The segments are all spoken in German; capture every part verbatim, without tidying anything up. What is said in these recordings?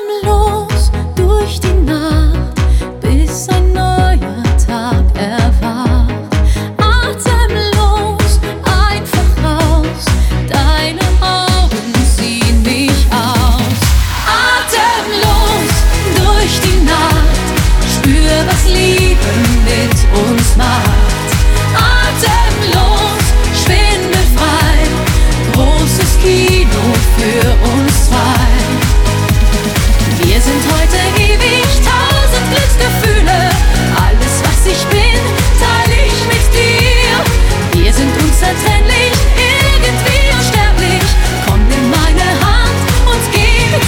Atemlos durch die Nacht, bis ein neuer Tag erwacht. Atemlos, einfach raus, deine Augen ziehen mich aus. Atemlos durch die Nacht, spür, was Liebe mit uns macht. Atemlos, schwindelfrei, großes Kino für uns zwei. Wir sind heute ewig, tausend Glücksgefühle. Alles, was ich bin, teile ich mit dir. Wir sind unzertrennlich, irgendwie unsterblich. Komm, nimm meine Hand und geh mit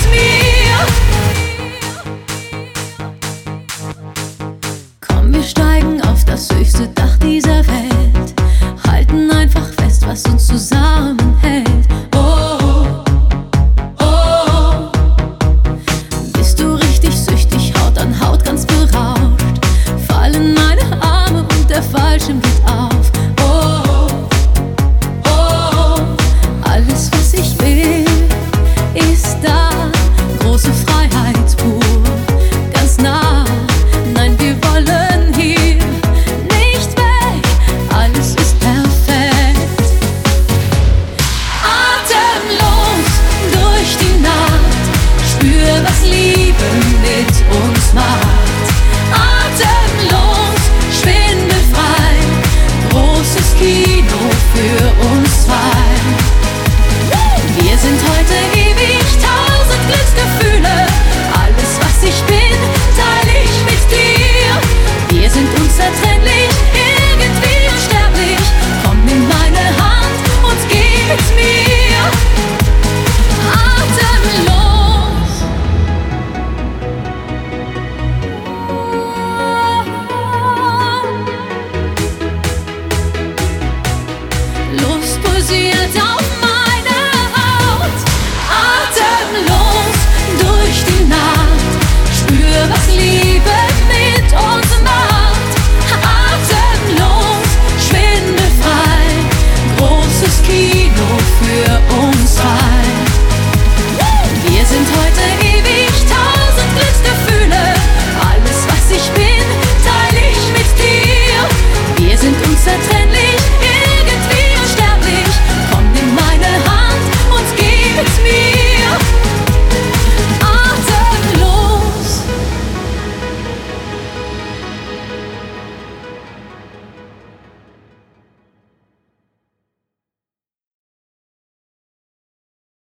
mir. Komm, wir steigen auf das höchste Dach dieser Welt, halten einfach fest, was uns zusammenhält. Der Fallschirm geht auf. Oh, oh, alles, was ich will, ist da. Große Freiheit pur, ganz nah. Nein, wir wollen hier nicht weg. Alles ist perfekt. Atemlos durch die Nacht, spür, was Liebe mit uns macht.